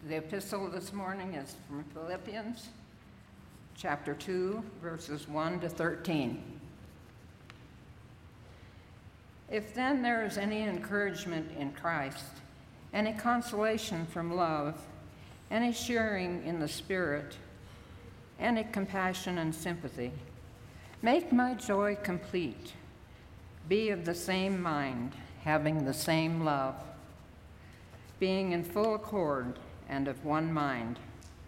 The epistle this morning is from Philippians, chapter 2, verses 1 to 13. If then there is any encouragement in Christ, any consolation from love, any sharing in the Spirit, any compassion and sympathy, make my joy complete. Be of the same mind, having the same love, being in full accord and of one mind.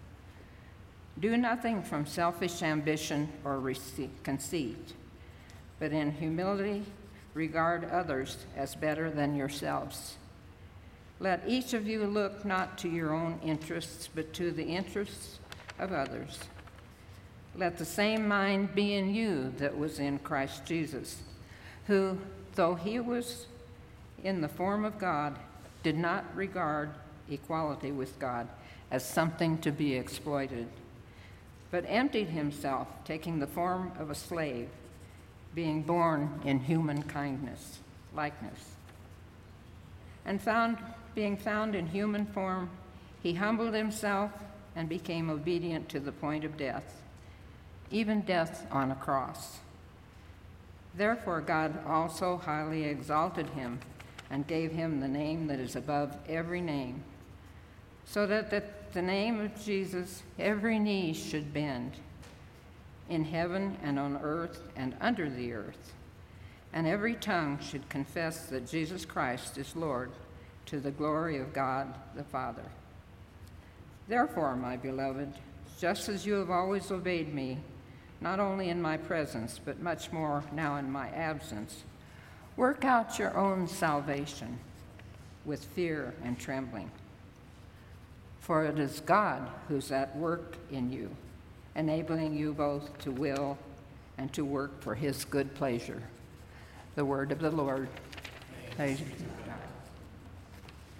Do nothing from selfish ambition or conceit, but in humility regard others as better than yourselves. Let each of you look not to your own interests, but to the interests of others. Let the same mind be in you that was in Christ Jesus, who, though he was in the form of God, did not regard equality with God as something to be exploited, but emptied himself, taking the form of a slave, being born in human likeness. And being found in human form, he humbled himself and became obedient to the point of death, even death on a cross. Therefore God also highly exalted him and gave him the name that is above every name, so that at the name of Jesus every knee should bend, in heaven and on earth and under the earth, and every tongue should confess that Jesus Christ is Lord, to the glory of God the Father. Therefore, my beloved, just as you have always obeyed me, not only in my presence, but much more now in my absence, work out your own salvation with fear and trembling. For it is God who's at work in you, enabling you both to will and to work for his good pleasure. The word of the Lord. Praise